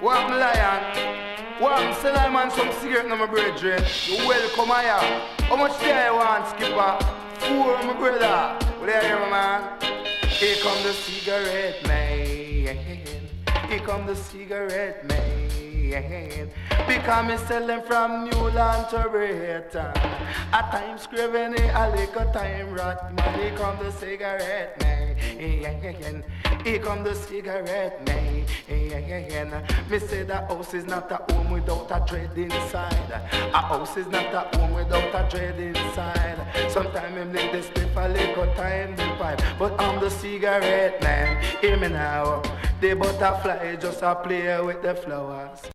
What lion? What sell I man some cigarette no my brethren? You welcome here. How much there you want, skipper? 4 my brother. What do you hear, my man? Here come the cigarette man. Here come the cigarette man. Because me sell them from Newland to Brighton. At times Scrivener, a little time rat man. Here come the cigarette man. Here come the cigarette man. Me say the house is not a home without a dread inside. A house is not a home without a dread inside. Sometimes him lick the stiff a little time the pipe. But I'm the cigarette man. Hear me now. The butterfly just a play with the flowers.